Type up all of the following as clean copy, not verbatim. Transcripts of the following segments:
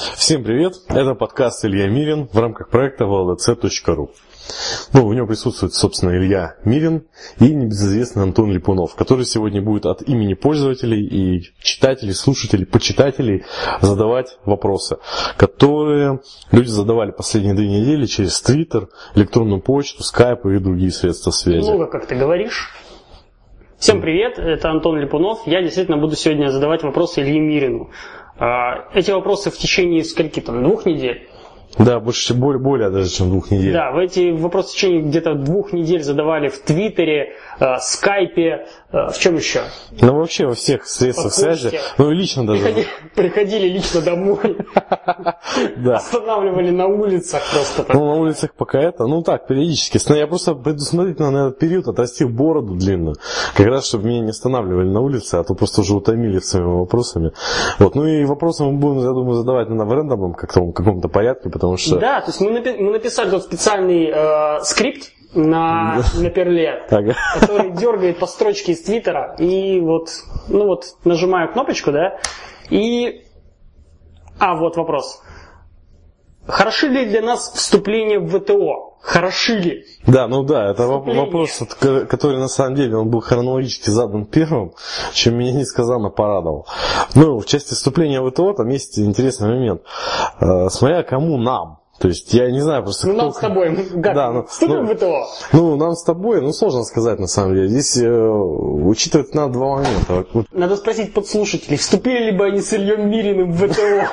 Всем привет, это подкаст Илья Мирин в рамках проекта vldc.ru. В нем присутствует, собственно, Илья Мирин и небезызвестный Антон Липунов, который сегодня будет от имени пользователей и читателей, слушателей, почитателей задавать вопросы, которые люди задавали последние 2 недели через Twitter, электронную почту, Skype и другие средства связи. Много, как ты говоришь. Всем привет, это Антон Липунов. Я действительно буду сегодня задавать вопросы Илье Мирину. Эти вопросы в течение скольки там, 2 недель? Да, более даже, чем 2 недель. Да, эти вопросы в течение где-то 2 недель задавали в Твиттере, Скайпе, в чем еще? Вообще во всех средствах связи. И лично даже. Приходили лично домой. Да. Останавливали на улицах просто. На улицах пока это, периодически. Я просто предусмотрительно на этот период отрастил бороду длинную. Как раз, чтобы меня не останавливали на улице, а то просто уже утомили своими вопросами. И вопросы мы будем, я думаю, задавать в рандомном каком-то порядке, потому что... Да, то есть мы написали специальный скрипт на перле, который дергает по строчке из Твиттера, и нажимаю кнопочку, да, и... вот вопрос. Хороши ли для нас вступление в ВТО? Хороши ли? Это вопрос, который на самом деле он был хронологически задан первым, чем меня несказанно порадовал. В части вступления в ВТО там есть интересный момент. Смотря кому нам. То есть я не знаю просто... нам с тобой, вступим в ВТО. Нам с тобой, сложно сказать на самом деле. Здесь учитывать надо 2 момента. Надо спросить подслушателей, вступили ли бы они с Ильей Мириным в ВТО?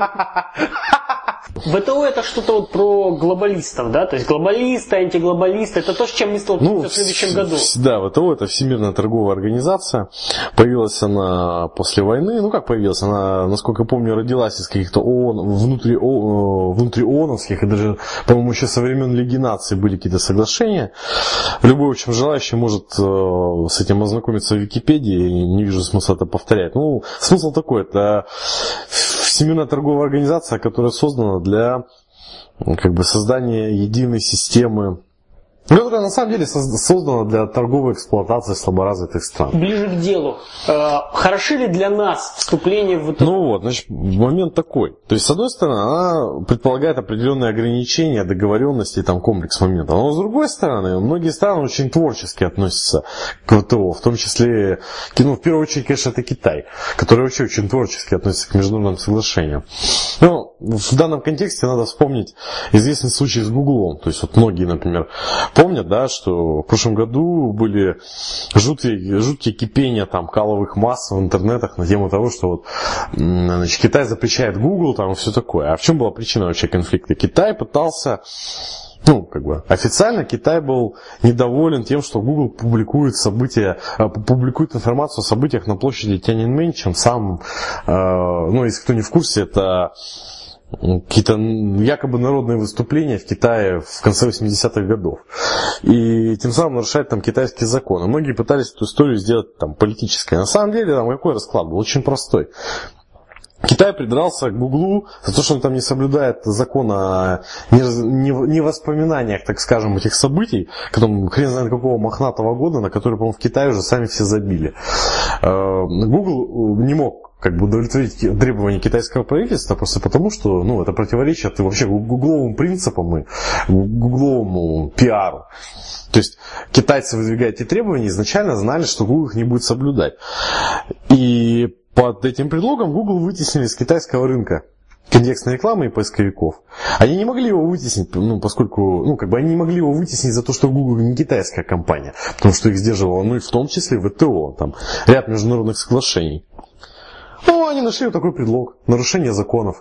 ВТО это что-то про глобалистов, да? То есть глобалисты, антиглобалисты, это то, с чем мы столкнемся в следующем году. Да, ВТО это Всемирная торговая организация. Появилась она после войны. Как появилась? Она, насколько я помню, родилась из каких-то внутриооновских, и даже, по-моему, еще со времен Лиги наций были какие-то соглашения. Любой, в общем, желающий может с этим ознакомиться в Википедии, не вижу смысла это повторять. Смысл такой, это Всемирная торговая организация, которая создана для создания единой системы, которая на самом деле создана для торговой эксплуатации слаборазвитых стран. Ближе к делу. Хороши ли для нас вступление в ВТО? Момент такой. То есть, с одной стороны, она предполагает определенные ограничения, договоренности, комплекс моментов. Но с другой стороны, многие страны очень творчески относятся к ВТО. В том числе, в первую очередь, конечно, это Китай, который вообще очень творчески относится к международным соглашениям. В данном контексте надо вспомнить известный случай с Гуглом. То есть, многие, например, помнят, да, что в прошлом году были жуткие кипения каловых масс в интернетах на тему того, что Китай запрещает Google и все такое. А в чем была причина вообще конфликта? Китай пытался... официально Китай был недоволен тем, что Google публикует информацию о событиях на площади Тяньаньмэнь, чем сам, если кто не в курсе, это какие-то якобы народные выступления в Китае в конце 80-х годов. И тем самым нарушать китайские законы. Многие пытались эту историю сделать политической. На самом деле какой расклад был? Очень простой. Китай придрался к Гуглу за то, что он не соблюдает закон о невоспоминаниях, так скажем, этих событий, хрен знает какого мохнатого года, на который, по-моему, в Китае уже сами все забили. Google не мог удовлетворить требования китайского правительства просто потому, что это противоречит вообще гугловым принципам и гугловому пиару. То есть китайцы, выдвигая эти требования, изначально знали, что Google их не будет соблюдать. И под этим предлогом Google вытеснили с китайского рынка контекстной рекламы и поисковиков. Они не могли его вытеснить, поскольку, они не могли его вытеснить за то, что Google не китайская компания, потому что их сдерживало, и в том числе ВТО, ряд международных соглашений. Они нашли такой предлог. Нарушение законов.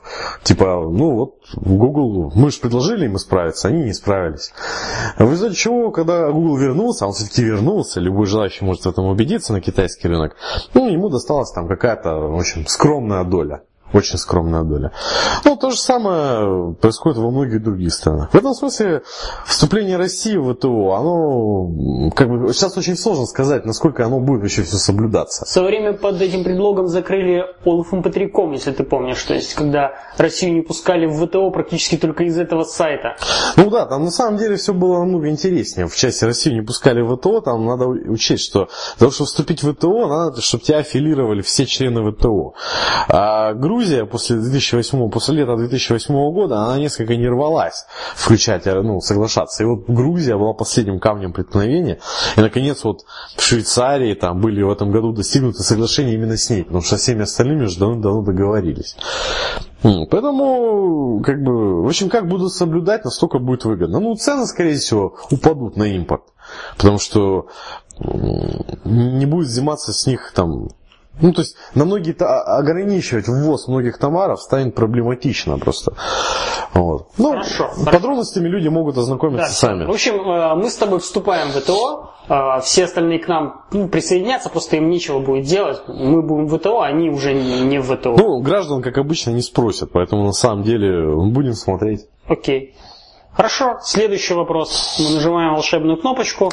Google, мы же предложили им исправиться, они не справились. В результате чего, когда Google вернулся, он все-таки вернулся, любой желающий может в этом убедиться на китайский рынок, ему досталась какая-то очень скромная доля. Очень скромная доля. То же самое происходит во многих других странах. В этом смысле вступление России в ВТО, оно сейчас очень сложно сказать, насколько оно будет еще все соблюдаться. В свое время под этим предлогом закрыли olafmp3.com, если ты помнишь. То есть, когда Россию не пускали в ВТО практически только из этого сайта. Там на самом деле все было намного интереснее. В части Россию не пускали в ВТО, там надо учесть, что для того, чтобы вступить в ВТО, надо, чтобы тебя аффилировали все члены ВТО. А Грузия Грузия после лета 2008 года, она несколько не рвалась включать, соглашаться. И вот Грузия была последним камнем преткновения. И, наконец, вот в Швейцарии там были в этом году достигнуты соглашения именно с ней, потому что со всеми остальными уже давно договорились. Поэтому, в общем, как будут соблюдать, настолько будет выгодно. Цены, скорее всего, упадут на импорт, потому что не будет взиматься с них там. То есть на многие ограничивать ввоз многих товаров станет проблематично просто. Вот. Хорошо. Подробностями люди могут ознакомиться сами. В общем, мы с тобой вступаем в ВТО, все остальные к нам присоединятся, просто им нечего будет делать. Мы будем в ВТО, а они уже не в ВТО. Граждан, как обычно, не спросят, поэтому на самом деле будем смотреть. Окей. Хорошо, следующий вопрос. Мы нажимаем волшебную кнопочку.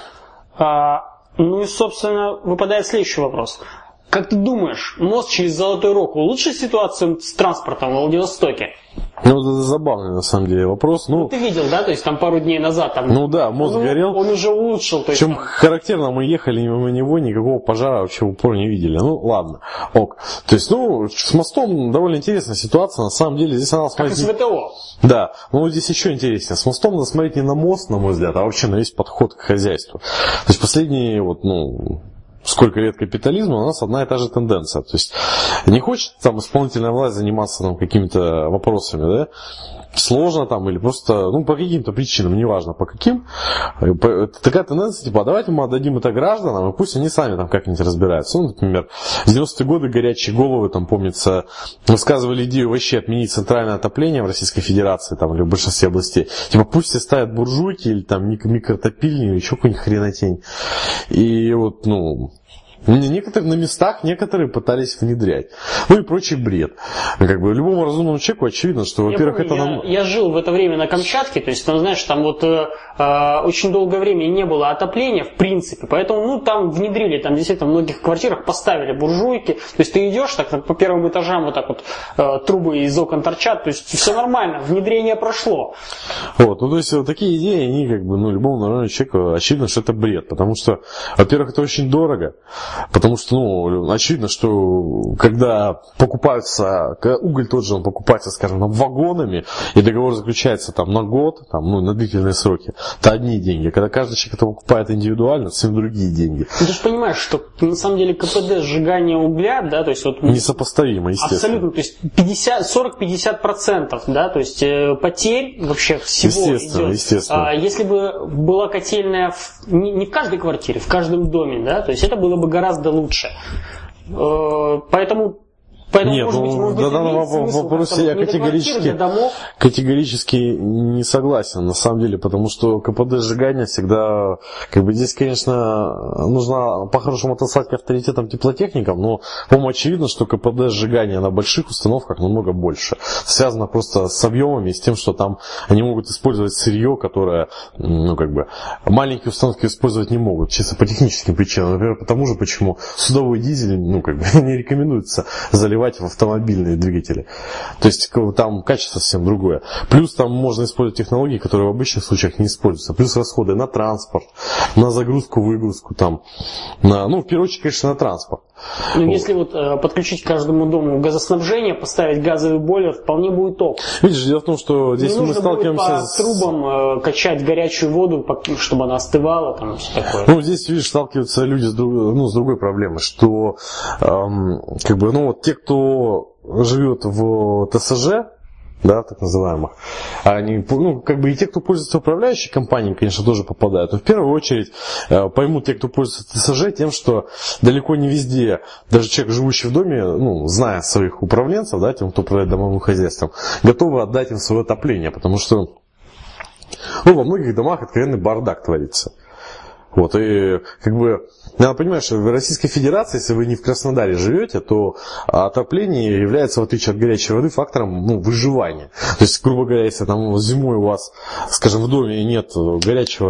И, собственно, выпадает следующий вопрос. Как ты думаешь, мост через Золотой Рог улучшит ситуацию с транспортом в Владивостоке? Это забавный, на самом деле, вопрос. Ты видел, да? То есть там пару дней назад там... мост горел. Он уже улучшил. Причем характерно, мы ехали мимо него, никакого пожара вообще в упор не видели. Ладно, ок. То есть, с мостом довольно интересная ситуация. На самом деле, здесь надо смотреть... Как и с ВТО. Да, здесь еще интереснее. С мостом надо смотреть не на мост, на мой взгляд, а вообще на весь подход к хозяйству. То есть, последние сколько лет капитализма, у нас одна и та же тенденция. То есть не хочет исполнительная власть заниматься какими-то вопросами, да? Сложно или просто, по каким-то причинам, неважно по каким. Такая тенденция, давайте мы отдадим это гражданам, и пусть они сами как-нибудь разбираются. Например, в 90-е годы горячие головы, помнится, высказывали идею вообще отменить центральное отопление в Российской Федерации, или в большинстве областей. Пусть все ставят буржуйки, или микротопильни, или еще какую-нибудь хренотень. И некоторые на местах, некоторые пытались внедрять. И прочий бред. Любому разумному человеку очевидно, что, во-первых, Я жил в это время на Камчатке, то есть, знаешь, там очень долгое время не было отопления, в принципе, поэтому, там внедрили, действительно в многих квартирах поставили буржуйки, то есть ты идешь, по первым этажам трубы из окон торчат, то есть все нормально, внедрение прошло. То есть, такие идеи, они, любому нормальному человеку очевидно, что это бред, потому что, во-первых, это очень дорого. Потому что, очевидно, что когда уголь тот же, он покупается, скажем, вагонами, и договор заключается на год, на длительные сроки, это одни деньги. Когда каждый человек это покупает индивидуально, это совсем другие деньги. Ты же понимаешь, что на самом деле КПД сжигания угля, да, то есть несопоставимо, естественно. Абсолютно, то есть 40-50%, да, то есть потерь вообще всего идет. Естественно. Если бы была котельная не в каждой квартире, в каждом доме, да, то есть это было бы гораздо лучше. Поэтому нет, в данном вопросе я категорически не согласен, на самом деле, потому что КПД сжигания всегда, здесь, конечно, нужно по-хорошему отослать к авторитетам теплотехникам, но, по-моему, очевидно, что КПД сжигания на больших установках намного больше. Связано просто с объемами и с тем, что там они могут использовать сырье, которое, маленькие установки использовать не могут, чисто по техническим причинам. Например, потому же, почему судовой дизель, не рекомендуется заливать в автомобильные двигатели. То есть там качество совсем другое. Плюс там можно использовать технологии, которые в обычных случаях не используются. Плюс расходы на транспорт, на загрузку-выгрузку, в первую очередь, конечно, на транспорт. Если подключить каждому дому газоснабжение, поставить газовый бойлер, вполне будет ок. Видишь, дело в том, что здесь мы сталкиваемся с трубам качать горячую воду, чтобы она остывала, все такое. Здесь, видишь, сталкиваются люди с другой проблемой, что те, кто живет в ТСЖ, да, так называемых, они, и те, кто пользуется управляющей компанией, конечно, тоже попадают. Но в первую очередь поймут те, кто пользуется ТСЖ, тем, что далеко не везде, даже человек, живущий в доме, зная своих управленцев, да, тем, кто управляет домовым хозяйством, готовы отдать им свое отопление, потому что во многих домах откровенный бардак творится. И надо понимать, что в Российской Федерации, если вы не в Краснодаре живете, то отопление является, в отличие от горячей воды, фактором выживания. То есть, грубо говоря, если зимой у вас, скажем, в доме нет горячей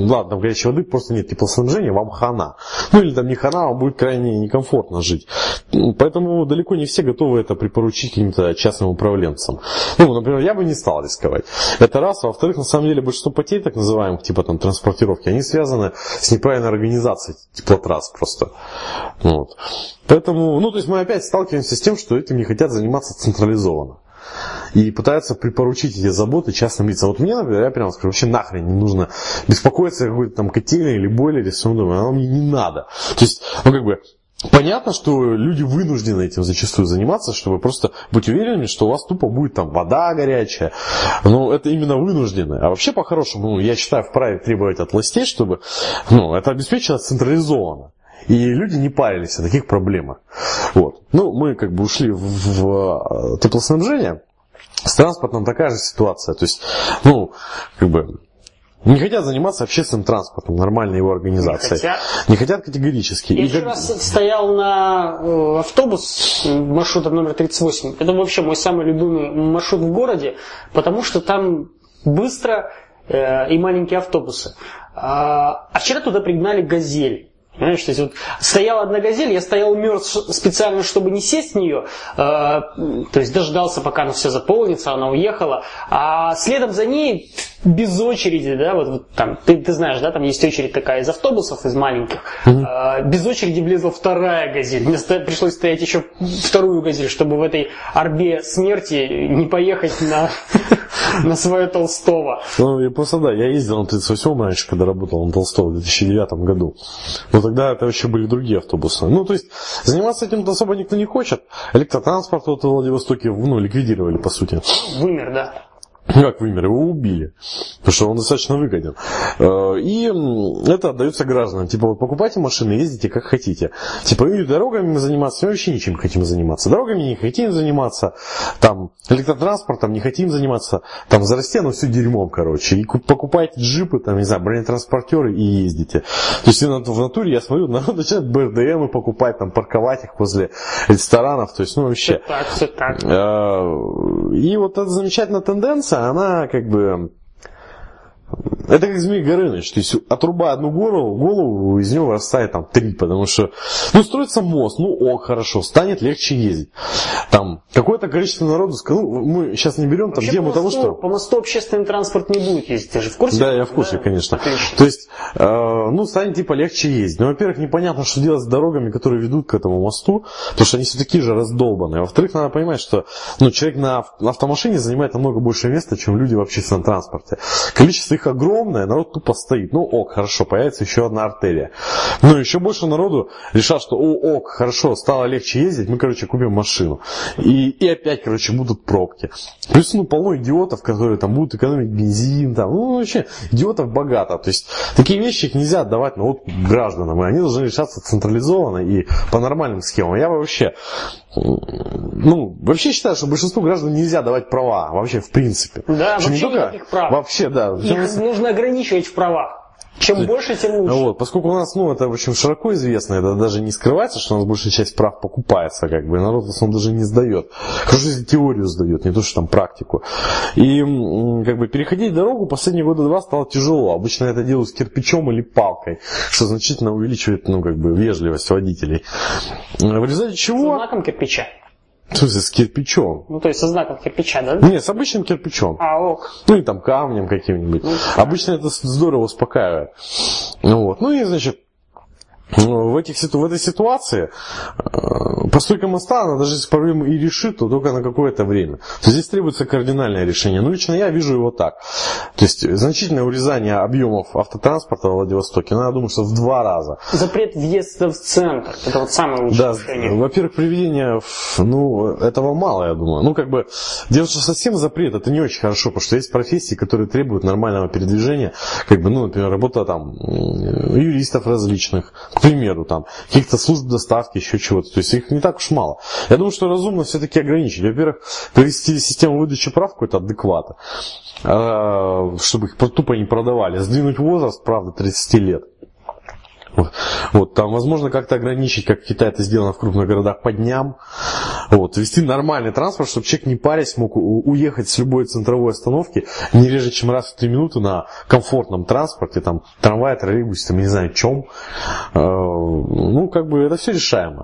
воды, просто нет теплоснабжения, вам хана. Или не хана, вам будет крайне некомфортно жить. Поэтому далеко не все готовы это припоручить каким-то частным управленцам. Ну, например, я бы не стал рисковать. Это раз. Во-вторых, на самом деле, большинство потерь, так называемых, типа там транспортировки, они связаны с неправильной организацией теплотрасс просто. Вот. Поэтому, то есть мы опять сталкиваемся с тем, что этим не хотят заниматься централизованно. И пытаются припоручить эти заботы частным лицам. Вот мне, например, я прямо скажу, вообще нахрен не нужно беспокоиться о какой-то там котельной или бойлере, все равно, оно мне не надо. То есть, понятно, что люди вынуждены этим зачастую заниматься, чтобы просто быть уверенными, что у вас тупо будет там вода горячая. Но это именно вынуждены. А вообще, по-хорошему, я считаю, вправе требовать от властей, чтобы это обеспечилось централизованно. И люди не парились о таких проблемах. Вот. Мы ушли в теплоснабжение. С транспортом такая же ситуация. То есть, не хотят заниматься общественным транспортом, нормальной его организацией. Не хотят категорически. Я вчера стоял на автобус маршрутом номер 38. Это вообще мой самый любимый маршрут в городе, потому что там быстро и маленькие автобусы. А вчера туда пригнали «Газель». Понимаешь, то есть стояла одна «Газель», я стоял мертв специально, чтобы не сесть в нее, то есть дождался, пока она все заполнится, она уехала, а следом за ней без очереди, да, там, ты знаешь, да, там есть очередь такая из автобусов, из маленьких, без очереди влезла вторая «Газель», мне пришлось стоять еще вторую «Газель», чтобы в этой орбе смерти не поехать на свое Толстого. Я ездил на 38-м раньше, когда работал на Толстого в 2009 году. Но тогда это вообще были другие автобусы. То есть, заниматься этим особо никто не хочет. Электротранспорт в Владивостоке, ликвидировали, по сути. Вымер, да. Как вымер? Его убили. Потому что он достаточно выгоден. И это отдается гражданам. Покупайте машины, ездите как хотите. Дорогами заниматься, мы вообще ничем не хотим заниматься. Дорогами не хотим заниматься. Там, электротранспортом не хотим заниматься. Там, зарасти, все дерьмом, короче. И покупайте джипы, там, не знаю, бронетранспортеры и ездите. То есть, в натуре, я смотрю, народ начинает БРДМы покупать, там, парковать их возле ресторанов. То есть, вообще. Все так. И вот эта замечательная тенденция, она это как Змей Горыныч, то есть отрубая одну голову, из него вырастает там 3, потому что, строится мост, хорошо, станет легче ездить. Там какое-то количество народу, мы сейчас не берем там тему того, что... По мосту общественный транспорт не будет ездить, ты же в курсе? Да, я в курсе, да? Конечно. Отлично. То есть, станет легче ездить. Но, во-первых, непонятно, что делать с дорогами, которые ведут к этому мосту, потому что они все такие же раздолбанные. Во-вторых, надо понимать, что человек на автомашине занимает намного больше места, чем люди в общественном транспорте. Количество их огромное, народ тупо стоит. Хорошо, появится еще одна артерия. Но еще больше народу решат, что хорошо, стало легче ездить, мы, купим машину. И опять, будут пробки. Плюс, полно идиотов, которые там будут экономить бензин, там, вообще, идиотов богато. То есть, такие вещи их нельзя отдавать на откуп гражданам, и они должны решаться централизованно и по нормальным схемам. Я вообще считаю, что большинству граждан нельзя давать права, вообще, в принципе. Да, вообще никаких прав. Вообще, да. Их нужно ограничивать в правах. Чем больше, тем лучше. Поскольку у нас, это, в общем, широко известно, это даже не скрывается, что у нас большая часть прав покупается, народ в основном даже не сдает. Хорошо, если теорию сдает, не то, что там практику. И, переходить дорогу последние года 2 стало тяжело. Обычно это делают с кирпичом или палкой, что значительно увеличивает, вежливость водителей. В результате чего... Со знаком кирпича. В смысле, с кирпичом? То есть со знаком кирпича, да? Нет, с обычным кирпичом. Ок. И там камнем каким-нибудь. Обычно это здорово успокаивает. В этой ситуации постройка моста, она даже если проблему и решит, то только на какое-то время. То есть здесь требуется кардинальное решение. Лично я вижу его так. То есть значительное урезание объемов автотранспорта в Владивостоке, я думаю, что в 2 раза. Запрет въезда в центр. Это самое лучшее решение. Во-первых, приведение, этого мало, я думаю. Дело, что совсем запрет, это не очень хорошо, потому что есть профессии, которые требуют нормального передвижения. Например, работа там юристов различных, к примеру, там, каких-то служб доставки, еще чего-то. То есть их не так уж мало. Я думаю, что разумно все-таки ограничить. Во-первых, провести систему выдачи прав какой-то адеквата, чтобы их тупо не продавали. Сдвинуть возраст, правда, 30 лет. Там, возможно, как-то ограничить, как в Китае это сделано в крупных городах, по дням. Вести нормальный транспорт, чтобы человек, не парясь, мог уехать с любой центровой остановки не реже, чем раз в 3 минуты на комфортном транспорте, там, трамвай, троллейбус, там, не знаю, чем. Это все решаемо.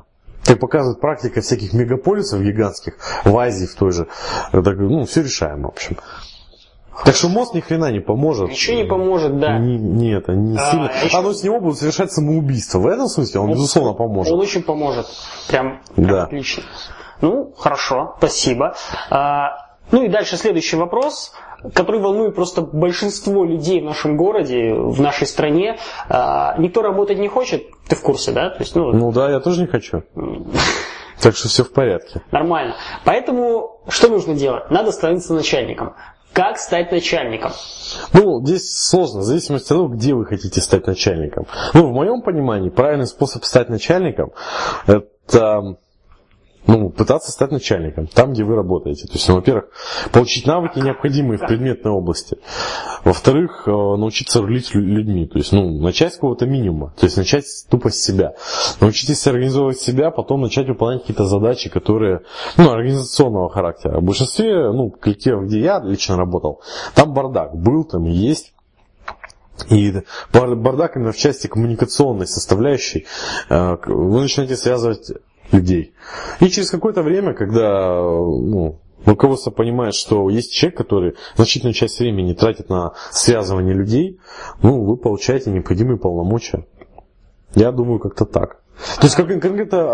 как показывает практика всяких мегаполисов гигантских, в Азии в той же, ну, все решаем, в общем. Так что мозг ни хрена не поможет. Ничего не поможет, да. Нет, не сильно. Оно с него будут совершать самоубийство. В этом смысле он безусловно поможет. Он очень поможет. Прям да. Отлично. Ну, хорошо, спасибо. Ну и дальше следующий вопрос, который волнует просто большинство людей в нашем городе, в нашей стране. Никто работать не хочет, ты в курсе, да? То есть, ну да, я тоже не хочу. Так что все в порядке. Нормально. Поэтому что нужно делать? Надо становиться начальником. Как стать начальником? Ну, здесь сложно, в зависимости от того, где вы хотите стать начальником. Ну, в моем понимании, правильный способ стать начальником – это пытаться стать начальником там, где вы работаете. То есть, во-первых, получить навыки, необходимые в предметной области. Во-вторых, научиться рулить людьми. То есть, начать с какого-то минимума. То есть, начать тупо с себя. Научитесь организовывать себя, потом начать выполнять какие-то задачи, которые, организационного характера. В большинстве, коллективов, где я лично работал, там бардак был, там и есть. И бардак именно в части коммуникационной составляющей. Вы начинаете связывать людей. И через какое-то время, когда руководство понимает, что есть человек, который значительную часть времени тратит на связывание людей, вы получаете необходимые полномочия. Я думаю, как-то так. То есть конкретный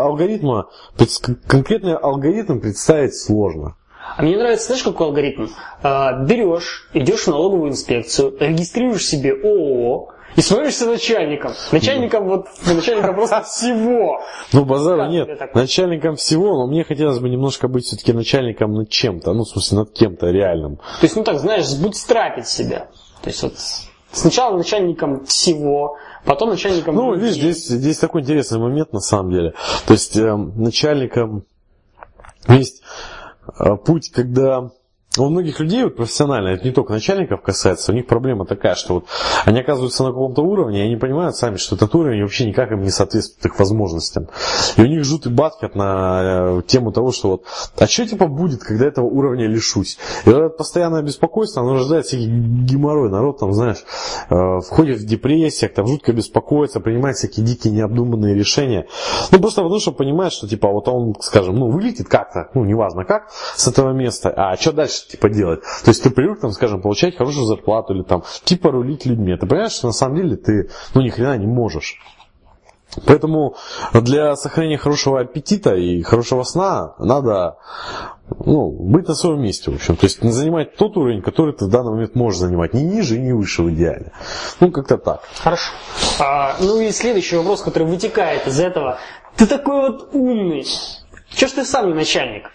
алгоритм представить сложно. А мне нравится, знаешь, какой алгоритм? Берешь, идешь в налоговую инспекцию, регистрируешь себе ООО, и становишься начальником. Начальником просто всего. Базара нет. Начальником всего, но мне хотелось бы немножко быть все-таки начальником над чем-то. В смысле, над кем-то реальным. То есть, знаешь, сбутстрапить себя. То есть, сначала начальником всего, потом начальником... видишь, здесь такой интересный момент на самом деле. То есть, начальником есть путь, когда... У многих людей профессионально, это не только начальников касается, у них проблема такая, что они оказываются на каком-то уровне, и они понимают сами, что этот уровень вообще никак им не соответствует их возможностям. И у них жутый бадхат на тему того, что а что будет, когда этого уровня лишусь? И это постоянное беспокойство, оно рождает всякий геморрой. Народ входит в депрессиях, жутко беспокоится, принимает всякие дикие необдуманные решения. Просто потому что понимает, что он, скажем, вылетит как-то, неважно как, с этого места, а что дальше? Делать. То есть ты привык, скажем, получать хорошую зарплату или рулить людьми. Ты понимаешь, что на самом деле ты, ни хрена не можешь. Поэтому для сохранения хорошего аппетита и хорошего сна надо, быть на своем месте, в общем. То есть занимать тот уровень, который ты в данный момент можешь занимать. Не ниже и не выше в идеале. Как-то так. Хорошо. И следующий вопрос, который вытекает из этого. Ты такой умный. Чего ж ты сам не начальник?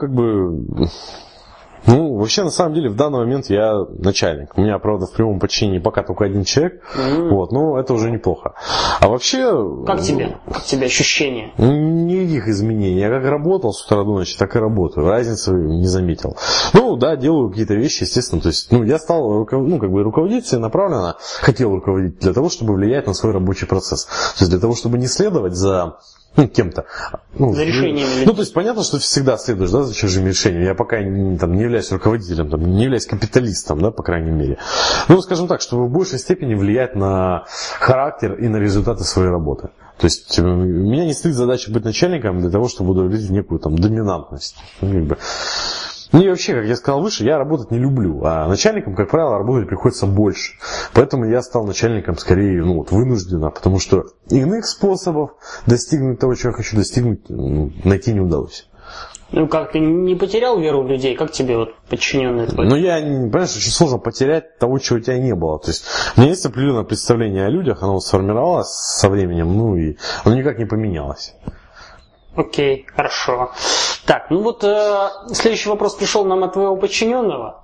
Вообще, на самом деле, в данный момент я начальник. У меня, правда, в прямом подчинении пока только один человек. Но это уже неплохо. А вообще... Как тебе? Как тебе ощущения? Никаких изменений. Я как работал с утра до ночи, так и работаю. Разницы не заметил. Да, делаю какие-то вещи, естественно. То есть, я стал руководить целенаправленно. Хотел руководить для того, чтобы влиять на свой рабочий процесс. То есть, для того, чтобы не следовать за... кем-то. За решениями. То есть понятно, что ты всегда следуешь, за чужими решениями. Я пока не являюсь руководителем, не являюсь капиталистом, по крайней мере. Скажем так, чтобы в большей степени влиять на характер и на результаты своей работы. То есть меня не стоит задача быть начальником для того, чтобы удовлетворить некую доминантность. И вообще, как я сказал выше, я работать не люблю, а начальником, как правило, работать приходится больше. Поэтому я стал начальником скорее вынужденно, потому что иных способов достигнуть того, чего я хочу достигнуть, найти не удалось. Как, ты не потерял веру в людей? Как тебе подчиненные твои? Понимаешь, очень сложно потерять того, чего у тебя не было. То есть, у меня есть определенное представление о людях, оно сформировалось со временем, и оно никак не поменялось. Окей, хорошо. Так, следующий вопрос пришел нам от твоего подчиненного.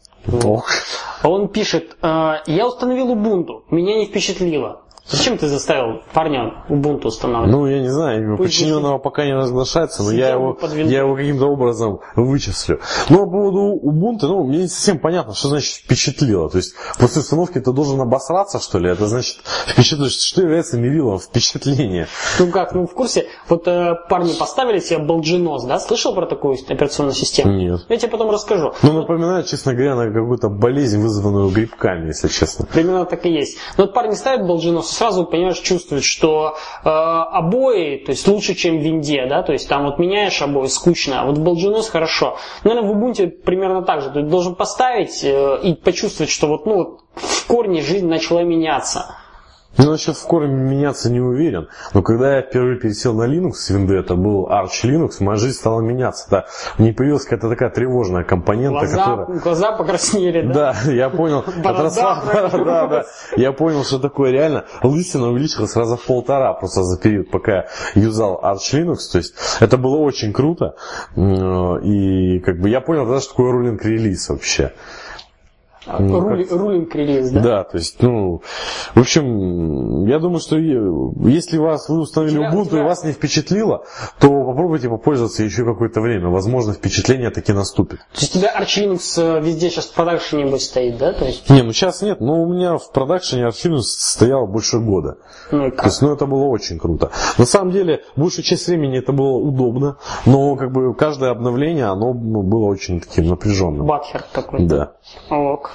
Он пишет: я установил Ubuntu, меня не впечатлило. Зачем ты заставил парня Ubuntu устанавливать? Я не знаю, подчиненного пока не разглашается, но я его каким-то образом вычислю. Но по поводу Ubuntu, мне не совсем понятно, что значит впечатлило. То есть после установки ты должен обосраться, что ли? Это значит впечатлить, что является мерилом впечатления. В курсе? Парни поставили себе Balgenos, да? Слышал про такую операционную систему? Нет. Я тебе потом расскажу. Напоминает, честно говоря, на какую-то болезнь, вызванную грибками, если честно. Примерно так и есть. Парни ставят Balgenos, сразу, понимаешь, чувствуешь, что обои, то есть лучше, чем в винде, да, то есть там вот меняешь обои, скучно, а вот в Balgenos хорошо. Наверное, в Ubuntu примерно так же. Ты должен поставить и почувствовать, что вот, ну, вот в корне жизнь начала меняться. Ну, насчет в корне меняться не уверен. Но когда я впервые пересел на Linux с винды, это был Arch Linux, моя жизнь стала меняться. Да. В ней появилась какая-то такая тревожная компонента, которая... Глаза покраснели, да? Да, я понял. Да. Я понял, что такое реально. Лысина увеличилась раза в 1,5 просто за период, пока я юзал Arch Linux. То есть это было очень круто. И как бы я понял тогда, что такое рулинг релиз вообще. Рулинг релиз, да? Да, то есть, ну, в общем, я думаю, что если вы установили Ubuntu и вас не впечатлило, то попробуйте попользоваться еще какое-то время. Возможно, впечатление таки наступит. То есть у тебя Arch Linux везде сейчас в продакшене нибудь стоит, да? То есть... Не, ну сейчас нет, но у меня в продакшене Arch Linux стоял больше года. Ну, то есть, ну, это было очень круто. На самом деле, большую часть времени это было удобно, но как бы каждое обновление, оно было очень таким напряженным. Батхер такой. Да. Ок.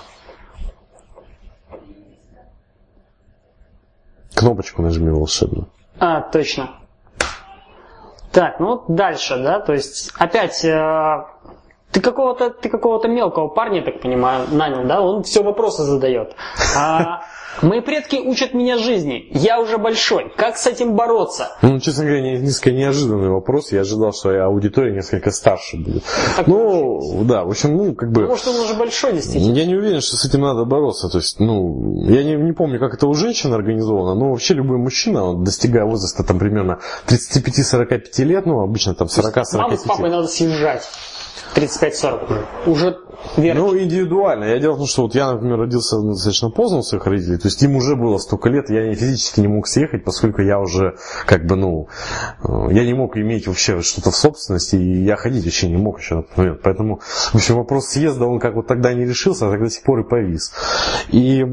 Кнопочку нажми волшебно. Точно. Так, ну дальше, да, то есть опять ты какого-то мелкого парня, я так понимаю, нанял, да, он все вопросы задает. Мои предки учат меня жизни. Я уже большой. Как с этим бороться? Ну, честно говоря, несколько неожиданный вопрос. Я ожидал, что аудитория несколько старше будет. Так, ну, да, в общем, ну, как бы... Потому что он уже большой, действительно. Я не уверен, что с этим надо бороться. То есть, ну, я не помню, как это у женщин организовано, но вообще любой мужчина, он, достигая возраста, там, примерно 35-45 лет, ну, обычно там 40-45. Маму с папой надо съезжать. 35-40. Уже верно. Ну, индивидуально. Я дело в том, что вот я, например, родился достаточно поздно у своих родителей, то есть им уже было столько лет, я физически не мог съехать, поскольку я уже, как бы, ну, я не мог иметь вообще что-то в собственности, и я ходить вообще не мог еще на тот момент. Поэтому, в общем, вопрос съезда, он как вот тогда не решился, а тогда до сих пор и повис. И...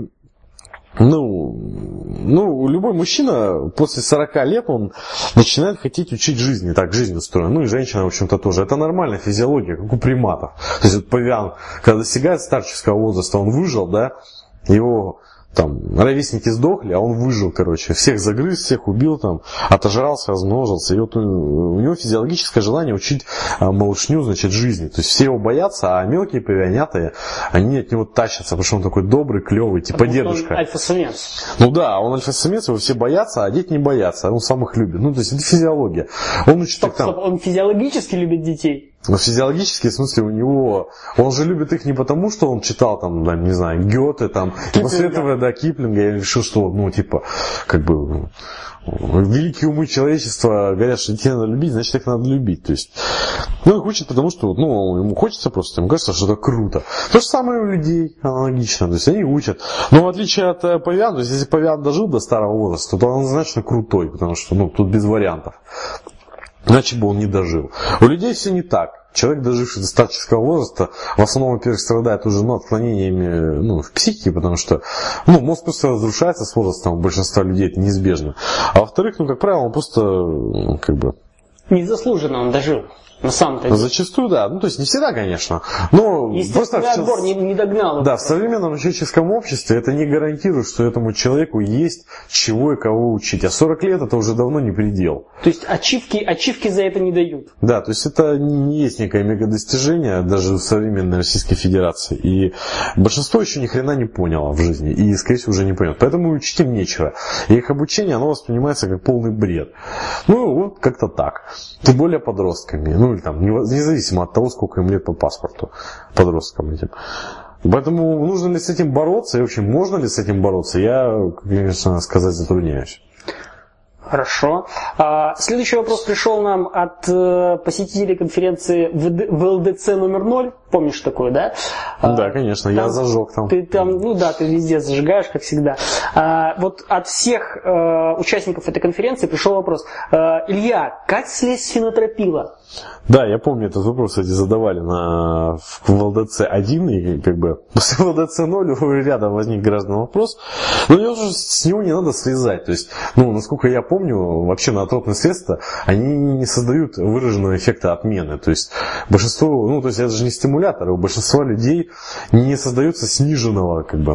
Ну, любой мужчина после 40 лет, он начинает хотеть учить жизни, так жизнь устроена. Ну и женщина, в общем-то, тоже. Это нормальная физиология, как у приматов. То есть вот павиан, когда достигает старческого возраста, он выжил, да, его там ровесники сдохли, а он выжил, короче. Всех загрыз, всех убил, там, отожрался, размножился. И вот у него физиологическое желание учить малышню, значит, жизни. То есть все его боятся, а мелкие павианята, они от него тащатся, потому что он такой добрый, клевый, типа дедушка. Он альфа-самец. Ну да, он альфа-самец, его все боятся, а дети не боятся. Он сам их любит. Ну, то есть это физиология. Он учит их там... Он физиологически любит детей? Но физиологически, в смысле, у него... Он же любит их не потому, что он читал, там, не знаю, Гёте, там, и после этого, да, Киплинга, я решил, что, ну, типа, как бы... Великие умы человечества говорят, что детей надо любить, значит, их надо любить. То есть, ну, их учат, потому что, ну, ему хочется просто, ему кажется, что это круто. То же самое у людей аналогично, то есть они учат. Но в отличие от павиана, то есть если павиан дожил до старого возраста, то он значительно крутой, потому что, ну, тут без вариантов. Иначе бы он не дожил. У людей все не так. Человек, доживший до старческого возраста, в основном, во-первых, страдает уже отклонениями, ну, в психике, потому что, ну, мозг просто разрушается с возрастом, у большинства людей это неизбежно. А во-вторых, ну, как правило, он просто, как бы... Незаслуженно он дожил. На самом деле. Зачастую, да. Ну, то есть не всегда, конечно. Но естественный отбор не догнал. Да, в современном человеческом обществе это не гарантирует, что этому человеку есть чего и кого учить. А 40 лет это уже давно не предел. То есть ачивки за это не дают. Да, то есть это не есть некое мегадостижение даже в современной Российской Федерации. И большинство еще ни хрена не поняло в жизни. И, скорее всего, уже не поймет. Поэтому учить им нечего. И их обучение, оно воспринимается как полный бред. Ну, вот как-то так. Тем более подростками. Ну, или там, независимо от того, сколько им лет по паспорту подросткам этим. Поэтому нужно ли с этим бороться, и вообще можно ли с этим бороться, я, конечно, сказать затрудняюсь. Хорошо. Следующий вопрос пришел нам от посетителей конференции в ЛДЦ номер 0. Помнишь такое, да? Да, конечно, я зажег там. Ты там, ну да, ты везде зажигаешь, как всегда. Вот от всех участников этой конференции пришел вопрос. Илья, как слезть с фенотропила? Да, я помню, этот вопрос, кстати, задавали в ЛДЦ 1, и как бы после ЛДЦ 0 рядом возник гражданский вопрос. Но с него не надо слезать. То есть, ну, насколько я помню, вообще наотропные средства, они не создают выраженного эффекта отмены. То есть, большинство, ну, то есть это же не стимуляторы, у большинства людей не создается сниженного, как бы,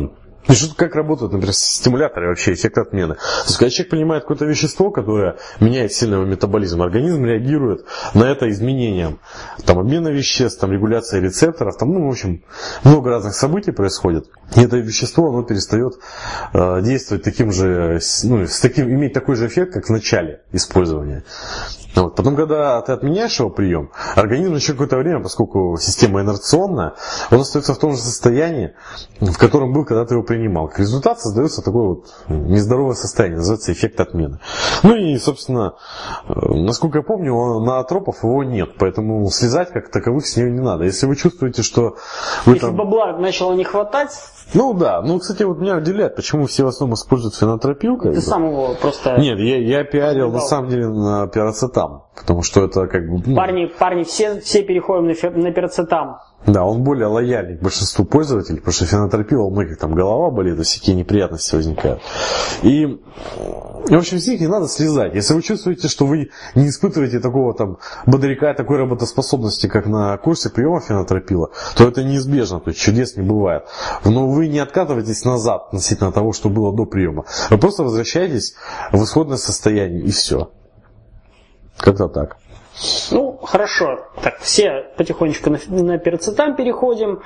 И что, как работают, например, стимуляторы вообще, эффект отмены. То есть, когда человек принимает какое-то вещество, которое меняет сильно его метаболизм, организм реагирует на это изменением. Там обмена веществ, там регуляция рецепторов, там, ну, в общем, много разных событий происходит. И это вещество, оно перестает действовать таким же, ну, иметь такой же эффект, как в начале использования. Вот. Потом, когда ты отменяешь его прием, организм еще какое-то время, поскольку система инерционная, он остается в том же состоянии, в котором был, когда ты его принимал. Как результат создается такое вот нездоровое состояние, называется эффект отмены. Ну и, собственно, насколько я помню, ноотропов его нет, поэтому слезать как таковых с нее не надо. Если вы чувствуете, что вы Если бабла начало не хватать... Ну да, ну, кстати, вот меня удивляет, почему все в основном используют фенотропил. Ты сам его просто... Нет, я пиарил на самом деле на пироцетам, потому что это как бы... Ну... Парни, все переходим на пироцетам. Да, он более лояльный к большинству пользователей, потому что фенотропил, у многих там голова болит, и всякие неприятности возникают. И, в общем, с них не надо слезать. Если вы чувствуете, что вы не испытываете такого там бодряка, такой работоспособности, как на курсе приема фенотропила, то это неизбежно, то есть чудес не бывает. Но вы не откатываетесь назад относительно того, что было до приема. Вы просто возвращаетесь в исходное состояние, и все. Как-то так. Ну, хорошо. Так, все потихонечку на пироцетам переходим.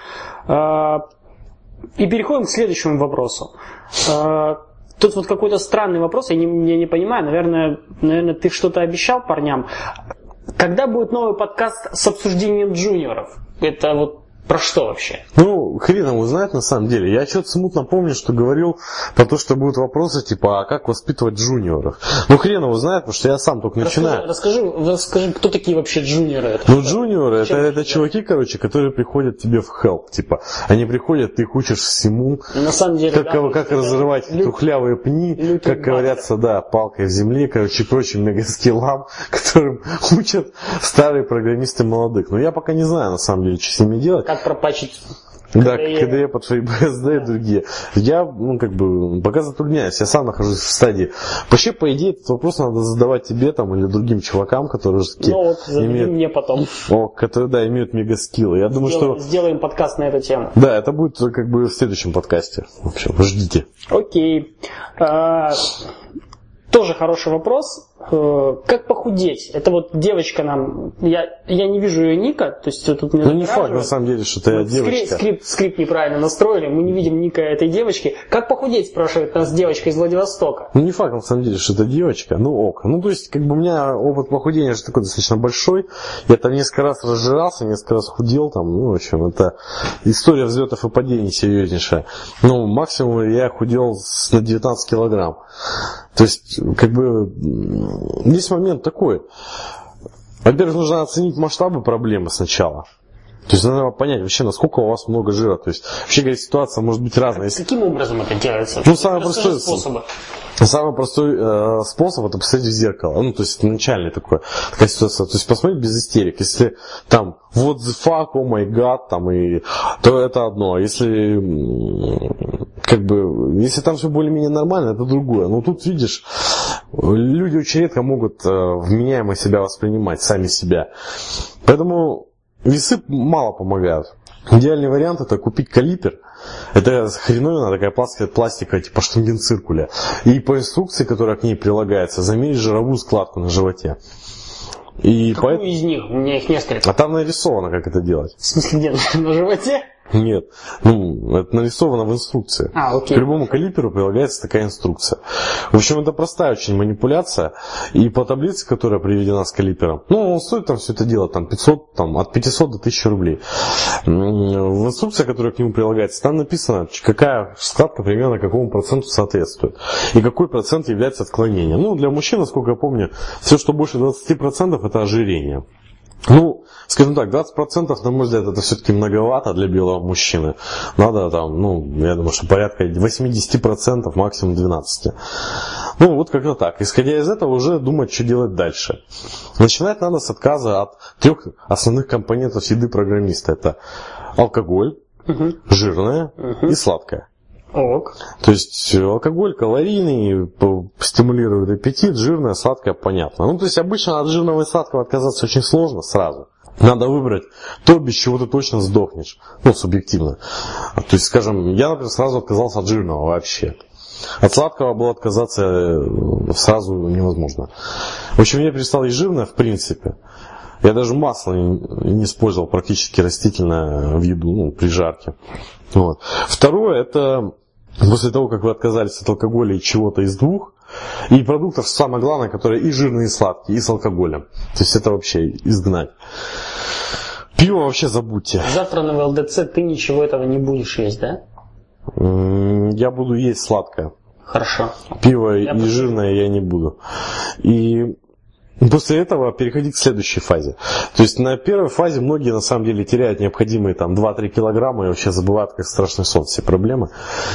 И переходим к следующему вопросу. Тут вот какой-то странный вопрос, я не понимаю. Наверное, ты что-то обещал парням. Когда будет новый подкаст с обсуждением джуниоров? Это вот про что вообще? Ну, хрен его знает на самом деле. Я что-то смутно помню, что говорил про то, что будут вопросы типа, а как воспитывать джуниоров? Ну, хрен его знает, потому что я сам только начинаю. Расскажи, кто такие вообще джуниоры? Ну, джуниоры, это чуваки, короче, которые приходят тебе в help. Типа, они приходят, ты их учишь всему. На самом деле, как разрывать трухлявые пни, как ковыряться, да, палкой в земле, короче, прочим мегаскиллам, которым учат старые программисты молодых. Но я пока не знаю, на самом деле, что с ними делать. Как пропачить Да, KDE под FreeBSD и другие. Я, пока затрудняюсь. Я сам нахожусь в стадии. Вообще, по идее, этот вопрос надо задавать тебе там или другим чувакам, которые имеют... мне потом. Которые, да, имеют мегаскиллы. Я думаю, что... Сделаем подкаст на эту тему. Да, это будет как бы в следующем подкасте. В общем, ждите. Окей. Тоже хороший вопрос. Как похудеть? Это вот девочка нам... Я не вижу ее ника, то есть тут не не факт, на самом деле, что это девочка. Скрипт неправильно настроили, мы не видим ника этой девочки. Как похудеть, спрашивает нас девочка из Владивостока? Не факт, на самом деле, что это девочка. То есть, как бы у меня опыт похудения же такой достаточно большой. Я там несколько раз разжирался, несколько раз худел там. В общем, это история взлетов и падений серьезнейшая. Максимум я худел на 19 килограмм. То есть, как бы, есть момент такой. Во-первых, нужно оценить масштабы проблемы сначала. То есть, надо понять вообще, насколько у вас много жира. То есть, вообще, говорит, ситуация может быть разная. Каким образом это делается? Самый простой способ. Самый простой способ это посмотреть в зеркало. То есть, начальная такая ситуация. То есть, посмотреть без истерик. Если там, what the fuck, oh my god, то это одно. Если там все более-менее нормально, это другое. Но тут, видишь, люди очень редко могут вменяемо себя воспринимать, сами себя. Поэтому весы мало помогают. Идеальный вариант это купить калипер. Это хреновина, такая пластика типа штангенциркуля. И по инструкции, которая к ней прилагается, замерить жировую складку на животе. Какую из них? У меня их несколько. А там нарисовано, как это делать. В смысле, где? На животе? Нет. Это нарисовано в инструкции. Окей. К любому калиперу прилагается такая инструкция. В общем, это простая очень манипуляция. И по таблице, которая приведена с калипером, он стоит там все это дело от 500 до 1000 рублей. В инструкции, которая к нему прилагается, там написано, какая складка примерно какому проценту соответствует. И какой процент является отклонением. Для мужчин, насколько я помню, все, что больше 20%, это ожирение. Скажем так, 20%, на мой взгляд, это все-таки многовато для белого мужчины. Надо я думаю, что порядка 80%, максимум 12%. Вот как-то так. Исходя из этого, уже думать, что делать дальше. Начинать надо с отказа от 3 основных компонентов еды программиста. Это алкоголь, жирное и сладкое. То есть алкоголь калорийный, стимулирует аппетит, жирное, сладкое, понятно. То есть обычно от жирного и сладкого отказаться очень сложно сразу. Надо выбрать то, без чего ты точно сдохнешь. Ну, субъективно. То есть, скажем, я, например, сразу отказался от жирного вообще. От сладкого было отказаться сразу невозможно. В общем, я перестал есть жирное в принципе. Я даже масло не использовал практически растительное в еду, ну, при жарке. Вот. Второе, это после того, как вы отказались от алкоголя и чего-то из двух, и продуктов, самое главное, которые и жирные, и сладкие, и с алкоголем. То есть это вообще изгнать. Пиво вообще забудьте. Завтра на ВЛДЦ ты ничего этого не будешь есть, да? Я буду есть сладкое. Хорошо. Пиво и жирное я не буду. И после этого переходить к следующей фазе. То есть на первой фазе многие на самом деле теряют необходимые там 2-3 килограмма и вообще забывают, как страшный сон, все проблемы.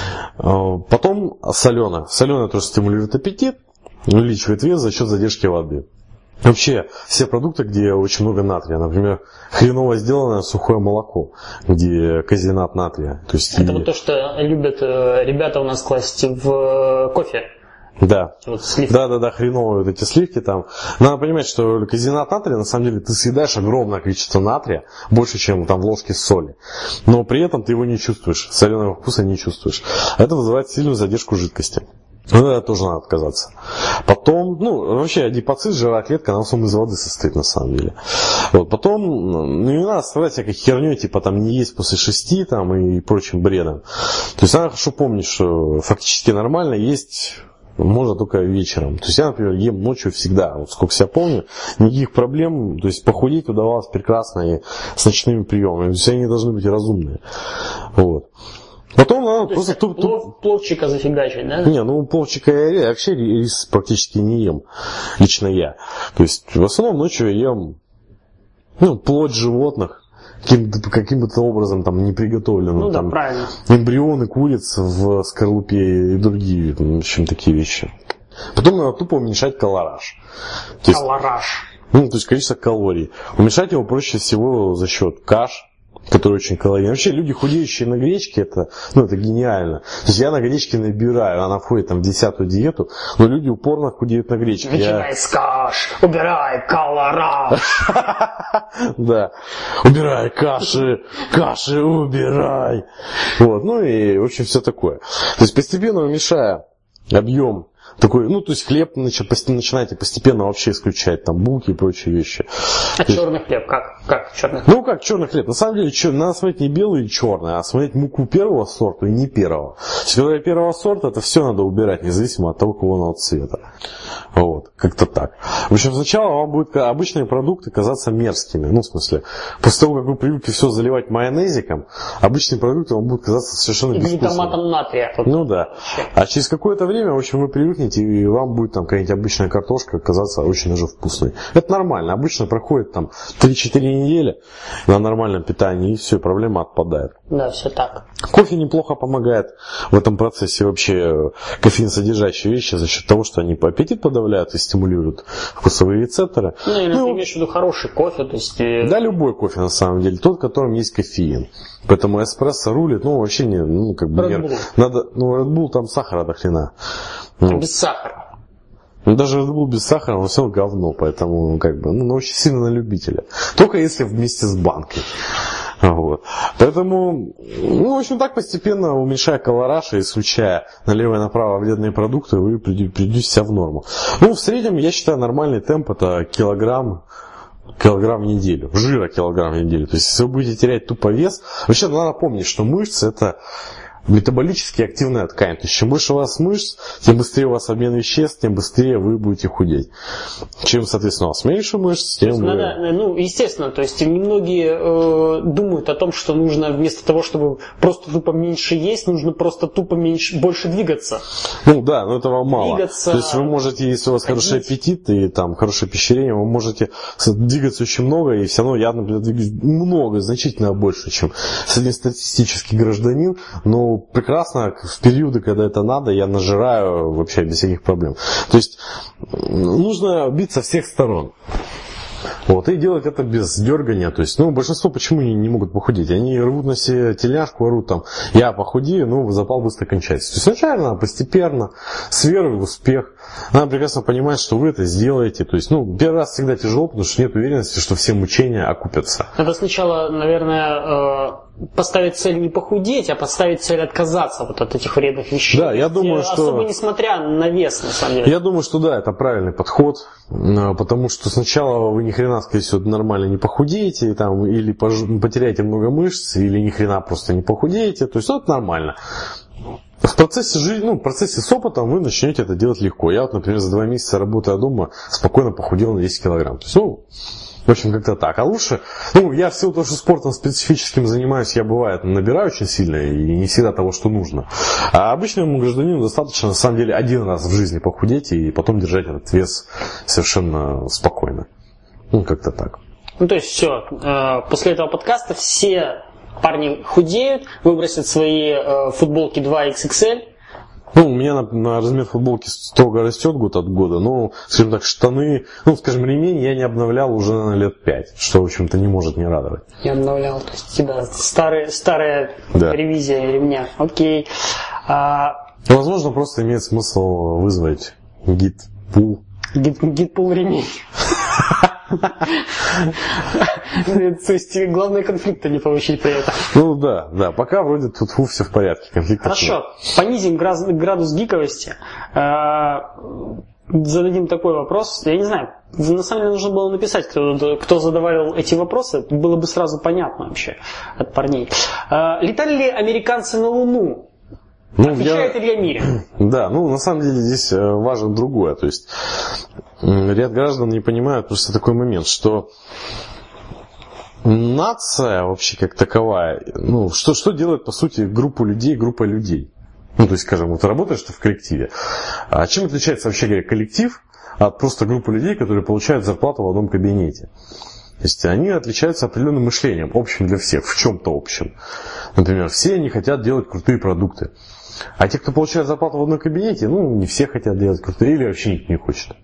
Потом соленое. Соленое тоже стимулирует аппетит, увеличивает вес за счет задержки воды. Вообще, все продукты, где очень много натрия, например, хреново сделанное сухое молоко, где казинат натрия. То есть это вот то, что любят ребята у нас класть в кофе. Да. Вот да, хреновые вот эти сливки там. Надо понимать, что казинат натрия, на самом деле, ты съедаешь огромное количество натрия, больше, чем там в ложке соли. Но при этом ты его не чувствуешь, соленого вкуса не чувствуешь. Это вызывает сильную задержку жидкости. Ну, это тоже надо отказаться. Потом, вообще адипоцит, жировая клетка, она в основном из воды состоит, на самом деле. Вот, потом, не надо страдать всякой херней, типа там не есть после 6 там, и прочим бредом. То есть надо хорошо помнить, что фактически нормально есть можно только вечером. То есть я, например, ем ночью всегда. Вот сколько себя помню, никаких проблем. То есть похудеть удавалось прекрасно и с ночными приемами. То есть они должны быть разумные. Вот. Потом надо просто пловчика зафигачить, да? Не, пловчика я вообще рис практически не ем. Лично я. То есть в основном ночью я ем плоть животных. Каким-то образом там не приготовлено. Да, правильно. Эмбрионы куриц в скорлупе и другие, в общем, такие вещи. Потом надо тупо уменьшать калораж. Калораж. То есть количество калорий. Уменьшать его проще всего за счет каш, которые очень калорийные. Вообще люди, худеющие на гречке, это гениально. То есть я на гречке набираю, она входит там в 10-ю диету, но люди упорно худеют на гречке. Начинай с каш, убирай калораж. Да, убирай каши убирай. Вот, и в общем все такое. То есть постепенно уменьшая объем такой, то есть хлеб начинаете постепенно вообще исключать, там булки и прочие вещи. А черный хлеб как черный хлеб? Как черный хлеб? На самом деле надо смотреть не белый и черный, а смотреть муку первого сорта и не первого. Если говоря первого сорта, это все надо убирать, независимо от того, какого оно цвета. Вот, как-то так. В общем, сначала вам будут обычные продукты казаться мерзкими. В смысле, после того, как вы привыкли все заливать майонезиком, обычные продукты вам будут казаться совершенно безвкусными. Глутаматом натрия. Да. А через какое-то время, в общем, вы привыкнете, и вам будет там какая-нибудь обычная картошка казаться очень даже вкусной. Это нормально. Обычно проходит там 3-4 недели на нормальном питании, и все, проблема отпадает. Да, все так. Кофе неплохо помогает в этом процессе, вообще кофеин содержащие вещи, за счет того, что они аппетит подавляют и стимулируют вкусовые рецепторы. Или ты имеешь в виду хороший кофе, то есть... Да, любой кофе на самом деле, тот, в котором есть кофеин. Поэтому эспрессо рулит, вообще не, надо, Red Bull там сахара до хрена. Без сахара. Даже Red Bull без сахара, он все говно, поэтому очень сильно на любителя. Только если вместе с банкой. Вот. Поэтому, в общем, так постепенно, уменьшая калораж и исключая налево и направо вредные продукты, вы придете себя в норму. В среднем, я считаю, нормальный темп это килограмм в неделю. Жира килограмм в неделю. То есть, если вы будете терять тупо вес, вообще надо помнить, что мышцы это метаболически активная ткань. То есть, чем больше у вас мышц, тем быстрее у вас обмен веществ, тем быстрее вы будете худеть. Чем, соответственно, у вас меньше мышц, тем вы... естественно, то есть многие думают о том, что нужно вместо того, чтобы просто тупо меньше есть, нужно просто тупо больше двигаться. Это вам мало. Двигаться, то есть вы можете, если у вас хороший аппетит и там хорошее пищеварение, вы можете двигаться очень много, и все равно я, например, двигаюсь значительно больше, чем среднестатистический гражданин, но прекрасно в периоды, когда это надо, я нажираю вообще без всяких проблем. То есть нужно бить со всех сторон. Вот, и делать это без дергания. То есть, большинство почему не могут похудеть? Они рвут на себе тельняшку, орут там, я похудею, запал быстро кончается. То есть, сначала, постепенно, с верой в успех. Надо прекрасно понимать, что вы это сделаете. То есть, первый раз всегда тяжело, потому что нет уверенности, что все мучения окупятся. Надо сначала, наверное, поставить цель не похудеть, а поставить цель отказаться вот от этих вредных вещей. Да, я думаю, что... Особо несмотря на вес, на самом деле. Я думаю, что да, это правильный подход, потому что сначала вы ни хрена, скорее всего, нормально не похудеете, или потеряете много мышц, или ни хрена просто не похудеете, то есть это нормально. В процессе жизни, в процессе с опытом вы начнете это делать легко. Я например, за 2 месяца работая дома спокойно похудел на 10 килограмм. То есть, в общем, как-то так. А лучше, я в силу того, что спортом специфическим занимаюсь, я бывает набираю очень сильно и не всегда того, что нужно. А обычному гражданину достаточно, на самом деле, 1 раз в жизни похудеть и потом держать этот вес совершенно спокойно. Как-то так. То есть все, после этого подкаста все парни худеют, выбросят свои футболки 2XXL. У меня на размер футболки строго растет год от года, но, скажем так, штаны, ремень я не обновлял уже, наверное, лет 5, что, в общем-то, не может не радовать. Я обновлял, то есть, да, старая ревизия ремня, окей. Возможно, просто имеет смысл вызвать гид-пул. Гид-пул ремень. То есть главное конфликта не получить при этом. Да, пока вроде тут все в порядке, конфликта. Хорошо, понизим градус гиковости. Зададим такой вопрос. Я не знаю, на самом деле нужно было написать, кто задавал эти вопросы, было бы сразу понятно вообще от парней. Летали ли американцы на Луну? Отвечает Илья Мирин. Да, на самом деле здесь важно другое. То есть ряд граждан не понимают просто такой момент, что нация вообще как таковая, что делает по сути группа людей? То есть, скажем, работаешь ты в коллективе. А чем отличается, вообще говоря, коллектив от просто группы людей, которые получают зарплату в одном кабинете? То есть они отличаются определенным мышлением, общим для всех, в чем-то общем. Например, все они хотят делать крутые продукты. А те, кто получает зарплату в одном кабинете, не все хотят делать крутые, или вообще никто не хочет.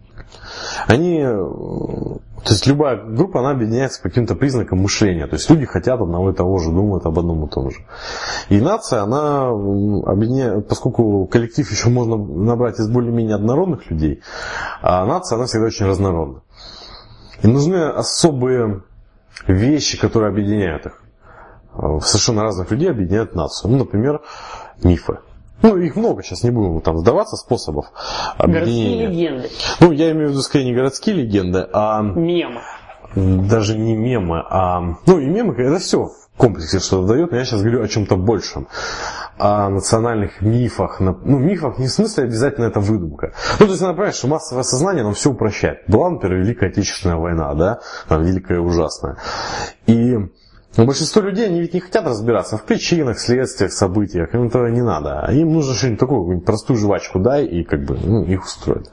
То есть любая группа, она объединяется по каким-то признакам мышления. То есть люди хотят одного и того же, думают об одном и том же. И нация, она объединяет, поскольку коллектив еще можно набрать из более-менее однородных людей, а нация, она всегда очень разнородна. И нужны особые вещи, которые объединяют их. Совершенно разных людей объединяют нацию. Например, мифы. Их много, сейчас не будем вдаваться, способов объединения. Городские легенды. Я имею в виду, скорее, не городские легенды, а... Мемы. Даже не мемы, а... и мемы, это все в комплексе что-то дает, но я сейчас говорю о чем-то большем. О национальных мифах. Мифах не в смысле обязательно это выдумка. То есть надо понять, что массовое сознание, оно все упрощает. Была, например, Великая Отечественная война, да? Великая и ужасная. И... большинство людей, они ведь не хотят разбираться в причинах, следствиях, событиях. Им этого не надо. Им нужно что-нибудь такое, какую-нибудь простую жвачку дай, и их устроит.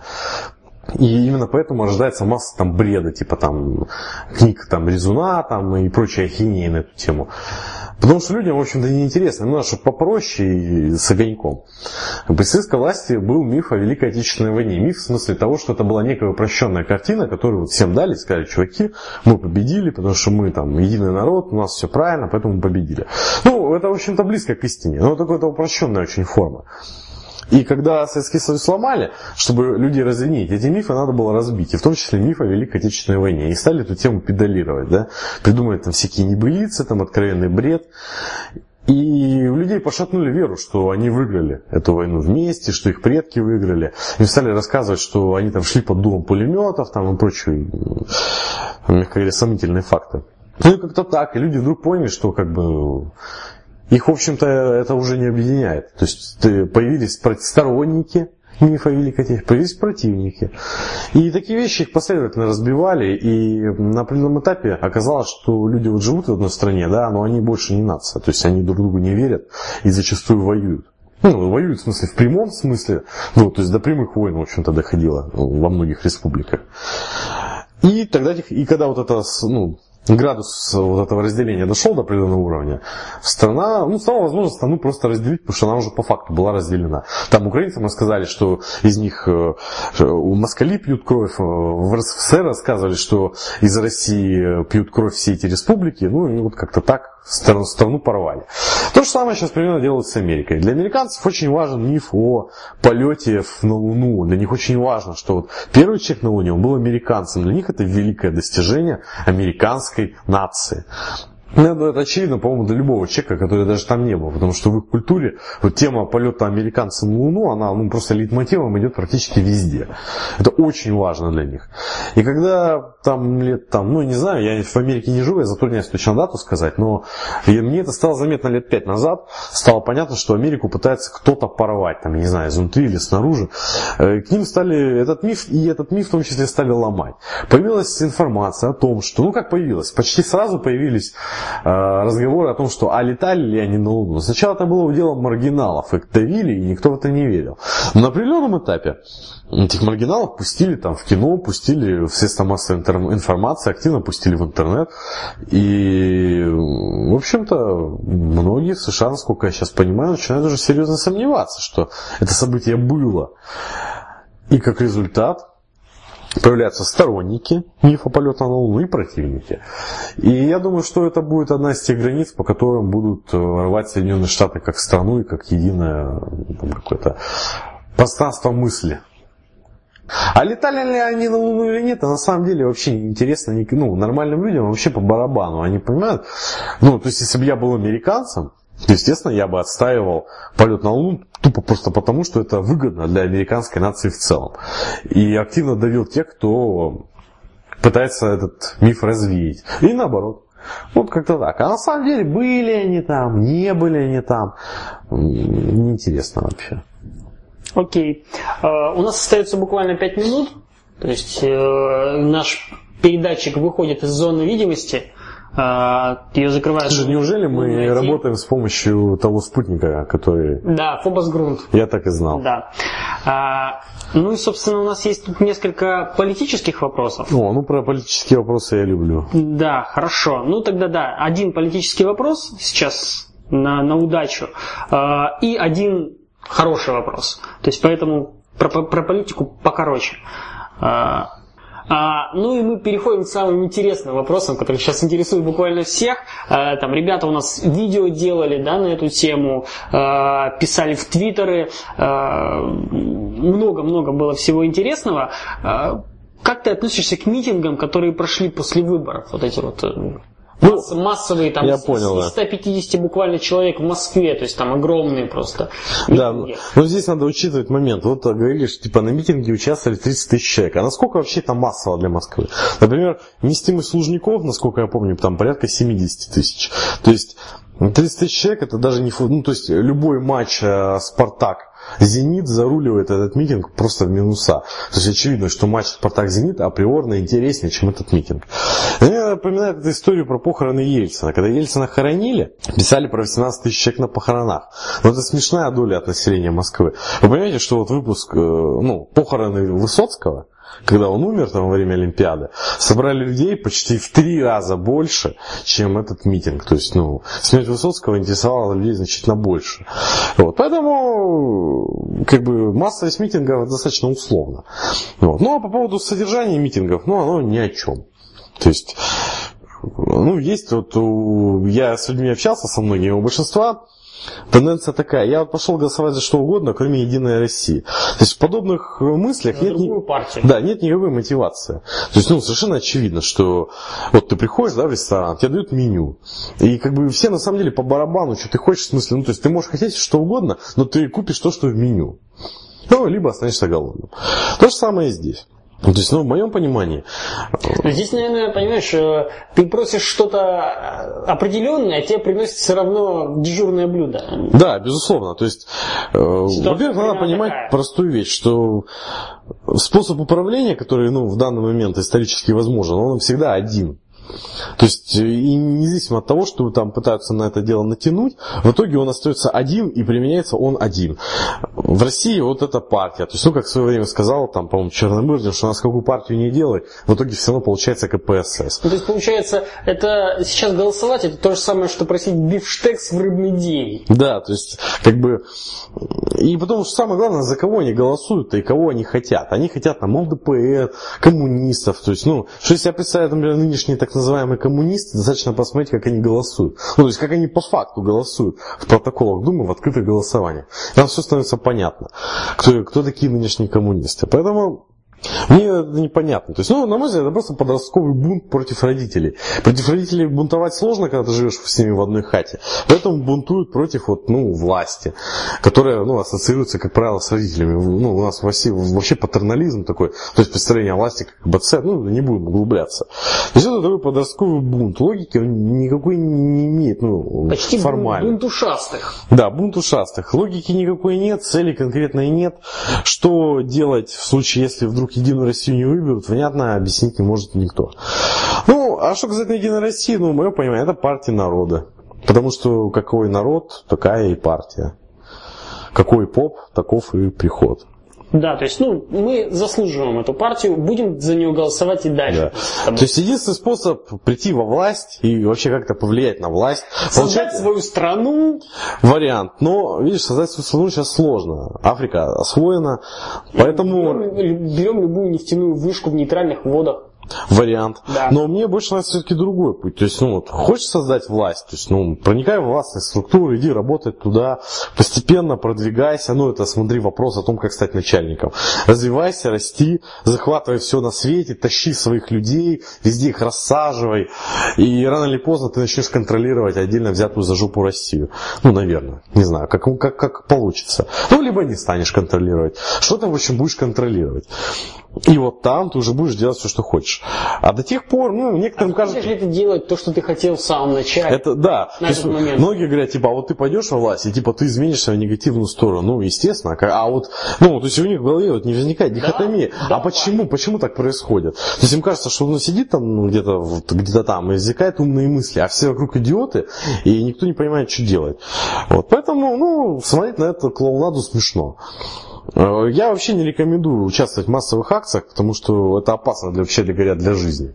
И именно поэтому рождается масса бреда, книг Резуна и прочая ахинея на эту тему. Потому что людям, в общем-то, неинтересно. Надо, чтобы попроще и с огоньком. При советской власти был миф о Великой Отечественной войне. Миф в смысле того, что это была некая упрощенная картина, которую всем дали, сказали, чуваки, мы победили, потому что мы единый народ, у нас все правильно, поэтому мы победили. Это, в общем-то, близко к истине. Но только это упрощенная очень форма. И когда Советский Союз сломали, чтобы людей разъединить, эти мифы надо было разбить. И в том числе миф о Великой Отечественной войне. И стали эту тему педалировать, да? Придумывать всякие небылицы, откровенный бред. И у людей пошатнули веру, что они выиграли эту войну вместе, что их предки выиграли. Им стали рассказывать, что они шли под дулом пулеметов и прочие, мягко говоря, сомнительные факты. И как-то так. И люди вдруг поняли, что их, в общем-то, это уже не объединяет. То есть появились сторонники мифа Великой Отечественной, появились противники. И такие вещи их последовательно разбивали. И на определенном этапе оказалось, что люди живут в одной стране, да, но они больше не нация. То есть они друг другу не верят и зачастую воюют. Воюют в смысле, в прямом смысле. То есть до прямых войн, в общем-то, доходило во многих республиках. И тогда, когда это градус вот этого разделения дошел до определенного уровня, страна, стало возможно страну просто разделить, потому что она уже по факту была разделена. Там украинцам рассказали, что из них у москали пьют кровь, в РСФСР рассказывали, что из России пьют кровь все эти республики, и вот как-то так страну порвали. То же самое сейчас примерно делают с Америкой. Для американцев очень важен миф о полете на Луну. Для них очень важно, что вот первый человек на Луне, он был американцем. Для них это великое достижение американской нации. Это очевидно, по-моему, для любого человека, который даже там не был. Потому что в их культуре вот тема полета американцев на Луну, она просто лейтмотивом идет практически везде. Это очень важно для них. И когда там лет, не знаю, я в Америке не живу, я затрудняюсь точно дату сказать, но мне это стало заметно лет 5 назад. Стало понятно, что Америку пытается кто-то порвать, я не знаю, изнутри или снаружи. К ним стали этот миф в том числе стали ломать. Появилась информация о том, что, как появилась, почти сразу появились разговоры о том, что летали ли они на Луну. Сначала это было делом маргиналов, их давили, и никто в это не верил. Но на определенном этапе этих маргиналов пустили в кино, пустили в средства массовой информации, активно пустили в интернет. И, в общем-то, многие в США, насколько я сейчас понимаю, начинают уже серьезно сомневаться, что это событие было. И как результат появляются сторонники мифа полета на Луну и противники. И я думаю, что это будет одна из тех границ, по которым будут рвать Соединенные Штаты как страну и как единое какое-то пространство мысли. А летали ли они на Луну или нет, на самом деле вообще не интересно нормальным людям вообще по барабану. Они понимают, то есть если бы я был американцем, то, естественно, я бы отстаивал полет на Луну тупо просто потому, что это выгодно для американской нации в целом. И активно давил тех, кто пытается этот миф развеять. И наоборот. Вот как-то так. А на самом деле, были они там, не были они там. Неинтересно вообще. Окей. У нас остается буквально 5 минут. То есть наш передатчик выходит из зоны видимости. Ее закрывают. Слушай, неужели мы работаем с помощью того спутника, который... Да, Фобос-Грунт. Я так и знал. Да. И, собственно, у нас есть тут несколько политических вопросов. Про политические вопросы я люблю. Да, хорошо. Тогда да, один политический вопрос сейчас на удачу и один хороший вопрос. То есть, поэтому про политику покороче. И мы переходим к самым интересным вопросам, которые сейчас интересуют буквально всех. Ребята у нас видео делали, на эту тему, писали в твиттеры, много-много было всего интересного. Как ты относишься к митингам, которые прошли после выборов? Вот эти массовые, я понял, из 150 буквально человек в Москве, то есть там огромные просто митинги. Да, но здесь надо учитывать момент. Вот говорили, что на митинге участвовали 30 тысяч человек. А насколько вообще это массово для Москвы? Например, вместимость Лужников, насколько я помню, там порядка 70 тысяч. То есть 30 тысяч человек это даже не... то есть любой матч Спартак Зенит заруливает этот митинг просто в минуса. То есть очевидно, что матч Спартак-Зенит априорно интереснее, чем этот митинг. Мне напоминает эту историю про похороны Ельцина. Когда Ельцина хоронили, писали про 18 тысяч человек на похоронах. Но это смешная доля от населения Москвы. Вы понимаете, что выпуск, похороны Высоцкого, когда он умер во время Олимпиады, собрали людей почти в 3 раза больше, чем этот митинг. То есть, смерть Высоцкого интересовала людей значительно больше. Поэтому, массовость митингов достаточно условно. А по поводу содержания митингов, оно ни о чем. То есть, есть я с людьми общался со многими, у большинства тенденция такая. Я пошел голосовать за что угодно, кроме Единой России. То есть в подобных мыслях нет никакой мотивации. То есть совершенно очевидно, что ты приходишь в ресторан, тебе дают меню. И все на самом деле по барабану, что ты хочешь, в смысле, то есть ты можешь хотеть что угодно, но ты купишь то, что в меню. Либо останешься голодным. То же самое и здесь. То есть, в моем понимании... Здесь, наверное, понимаешь, ты просишь что-то определенное, а тебе приносят все равно дежурное блюдо. Да, безусловно. То есть, во-первых, надо понимать простую вещь, что способ управления, который в данный момент исторически возможен, он всегда один. То есть, и независимо от того, что там пытаются на это дело натянуть, в итоге он остается один и применяется он один. В России вот эта партия, то есть, ну, как в свое время сказал, там, по-моему, Черномырдин, что у нас какую партию не делай, в итоге все равно получается КПСС. Ну, то есть, получается, это сейчас голосовать, это то же самое, что просить бифштекс в рыбный день. Да, то есть, как бы, и потом, что самое главное, за кого они голосуют-то и кого они хотят. Они хотят там ЛДПР, коммунистов, то есть, ну, что если я представляю, например, нынешние так называемые коммунисты, достаточно посмотреть, как они голосуют. Ну, то есть, как они по факту голосуют в протоколах Думы, в открытых голосованиях. Там все становится понятно, кто такие нынешние коммунисты. Поэтому мне это непонятно. То есть, ну, на мой взгляд, это просто подростковый бунт против родителей. Против родителей бунтовать сложно, когда ты живешь с ними в одной хате. Поэтому бунтуют против вот, ну, власти, которая, ну, ассоциируется, как правило, с родителями. Ну, у нас вообще патернализм такой, то есть представление о власти как БЦ, ну, не будем углубляться. То есть это такой подростковый бунт. Логики он никакой не имеет, ну, почти формально. Бунт ушастых. Да, бунт ушастых. Логики никакой нет, цели конкретной нет. Что делать в случае, если вдруг Единую Россию не выберут, внятно объяснить не может никто. Ну, а что касательно Единой России, ну, мое понимание, это партия народа. Потому что какой народ, такая и партия. Какой поп, таков и приход. Да, то есть, ну, мы заслуживаем эту партию, будем за нее голосовать и дальше. Да. То есть, единственный способ прийти во власть и вообще как-то повлиять на власть. Создать свою страну. Вариант. Но, видишь, создать свою страну сейчас сложно. Африка освоена, поэтому... Берем любую нефтяную вышку в нейтральных водах. Вариант. Да. Но мне больше нравится все-таки другой путь. То есть, ну, вот, хочешь создать власть, то есть, ну, проникай в властные структуры, иди работать туда, постепенно продвигайся, ну, это, смотри, вопрос о том, как стать начальником. Развивайся, расти, захватывай все на свете, тащи своих людей, везде их рассаживай, и рано или поздно ты начнешь контролировать отдельно взятую за жопу Россию. Ну, наверное, не знаю, как получится. Ну, либо не станешь контролировать. Что-то, в общем, будешь контролировать. И вот там ты уже будешь делать все, что хочешь. А до тех пор, ну, некоторым кажется... Можешь ли ты делать то, что ты хотел в самом начале? Это, да. На этот момент. Многие говорят, типа, а вот ты пойдешь во власть, и типа ты изменишься в негативную сторону. Ну, естественно. А вот, ну, то есть у них в голове вот не возникает дихотомия. Да, а почему? Почему так происходит? То есть им кажется, что он сидит там, ну, где-то там, и возникают умные мысли, а все вокруг идиоты, и никто не понимает, что делать. Вот. Поэтому, ну, смотреть на эту клоунаду смешно. Я вообще не рекомендую участвовать в массовых акциях, потому что это опасно вообще для жизни.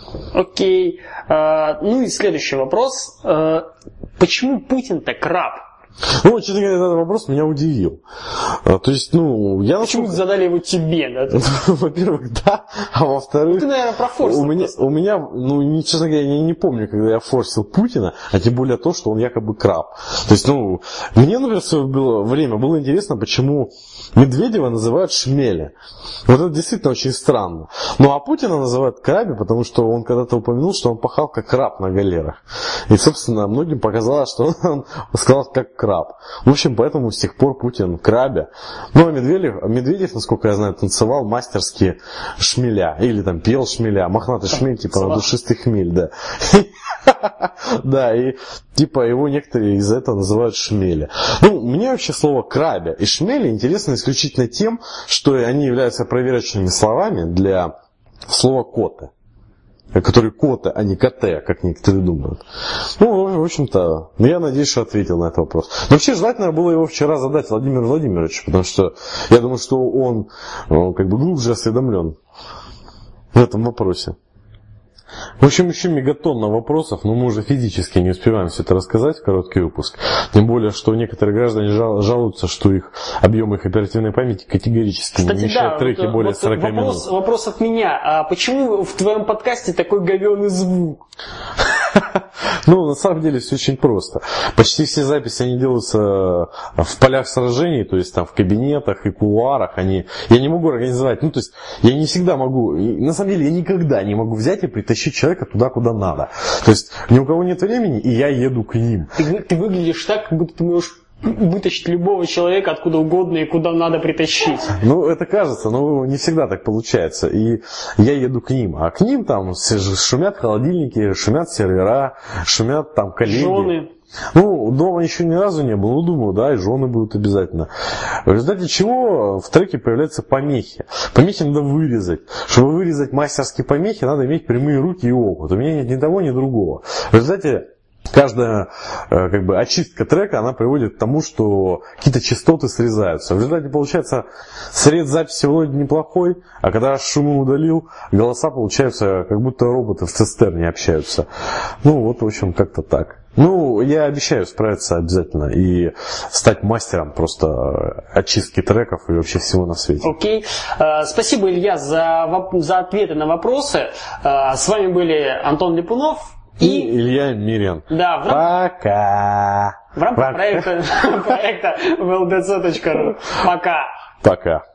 Окей. Ну и следующий вопрос. Почему Путин так раб? Ну, честно говоря, этот вопрос меня удивил. То есть, ну, я... Почему задали его тебе, да? Во-первых, да, а во-вторых... Ну, ты, наверное, профорсил. У меня, ну, честно говоря, я не помню, когда я форсил Путина, а тем более то, что он якобы краб. То есть, ну, мне, например, в свое время было интересно, почему Медведева называют шмеля. Вот это действительно очень странно. Ну, а Путина называют краби, потому что он когда-то упомянул, что он пахал как краб на галерах. И, собственно, многим показалось, что он сказал как краб. В общем, поэтому с тех пор Путин крабя. Ну, а Медведев, насколько я знаю, танцевал мастерски шмеля. Или там пел шмеля. Мохнатый шмель, типа душистый хмель, да. Да, и типа его некоторые из-за этого называют шмеля. Ну, мне вообще слово крабя и шмеля интересно исключительно тем, что они являются проверочными словами для слова кота. Которые коты, а не коте, как некоторые думают. Ну, в общем-то, я надеюсь, что ответил на этот вопрос. Но вообще, желательно было его вчера задать Владимиру Владимировичу, потому что я думаю, что он как бы глубже осведомлен в этом вопросе. В общем, еще мегатонна вопросов, но мы уже физически не успеваем все это рассказать в короткий выпуск. Тем более, что некоторые граждане жалуются, что объем их оперативной памяти категорически не вмещает треки более 40 минут. Вопрос от меня. А почему в твоем подкасте такой говёный звук? Ну, на самом деле все очень просто. Почти все записи, они делаются в полях сражений, то есть там в кабинетах и кулуарах. Я не могу организовать, ну, то есть я не всегда могу, на самом деле я никогда не могу взять и притащить человека туда, куда надо. То есть ни у кого нет времени, и я еду к ним. Ты выглядишь так, как будто ты можешь вытащить любого человека откуда угодно и куда надо притащить. Ну, это кажется, но не всегда так получается. И я еду к ним. А к ним там шумят холодильники, шумят сервера, шумят там коллеги. Жены. Ну, дома еще ни разу не был, ну, думаю, да, и жены будут обязательно. В результате чего в треке появляются помехи. Помехи надо вырезать. Чтобы вырезать мастерские помехи, надо иметь прямые руки и опыт. У меня нет ни того, ни другого. В результате каждая как бы очистка трека, она приводит к тому, что какие-то частоты срезаются. В результате получается срез записи вроде неплохой, а когда шумы удалил, голоса получаются как будто роботы в цистерне общаются. Ну вот, в общем, как-то так. Ну, я обещаю справиться обязательно и стать мастером просто очистки треков и вообще всего на свете. Окей. Спасибо, Илья, за ответы на вопросы. С вами были Антон Липунов и Илья Мирин. Да, Пока. В рамках проекта wldc.ru. Пока. Пока.